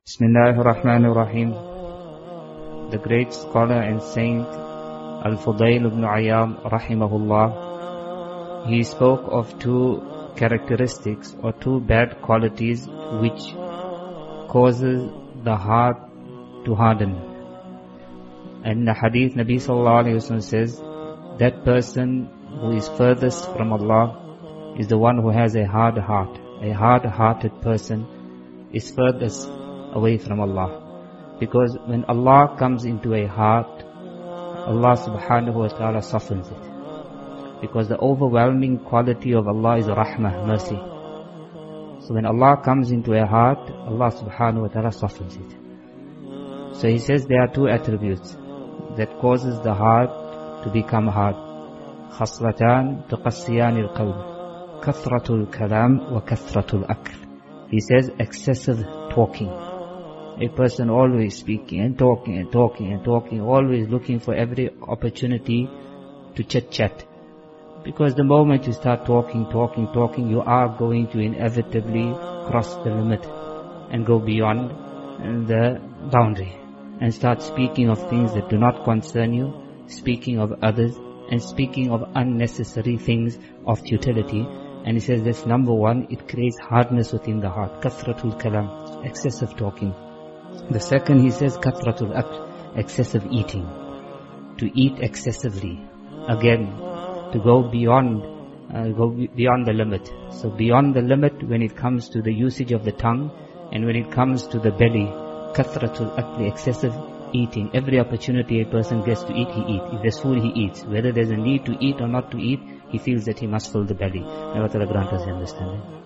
Bismillahirrahmanirrahim. The great scholar and saint Al-Fudayl ibn Ayyam rahimahullah, he spoke of two characteristics or two bad qualities which causes the heart to harden. And in the hadith, Nabi sallallahu alayhi wa sallam says, that person who is furthest from Allah is the one who has a hard heart. A hard-hearted person is furthest away from Allah. Because when Allah comes into a heart, Allah subhanahu wa ta'ala softens it. Because the overwhelming quality of Allah is rahmah, mercy. So when Allah comes into a heart, Allah subhanahu wa ta'ala softens it. So he says there are two attributes that causes the heart to become hard. خصلتان تقسيان القلب كثرة الكلام وكثرة الأكل. He says excessive talking. A person always speaking and talking and talking and talking, always looking for every opportunity to chit-chat. Because the moment you start talking, you are going to inevitably cross the limit and go beyond the boundary and start speaking of things that do not concern you, speaking of others and speaking of unnecessary things of futility. And he says that's number one, it creates hardness within the heart. Kathratul kalam, excessive talking. The second, he says, kathratul akl, excessive eating. To eat excessively. Again, to go beyond the limit. So beyond the limit when it comes to the usage of the tongue and when it comes to the belly. Kathratul akli, excessive eating. Every opportunity a person gets to eat, he eats. If there's food, he eats. Whether there's a need to eat or not to eat, he feels that he must fill the belly. May Allah grant us understanding.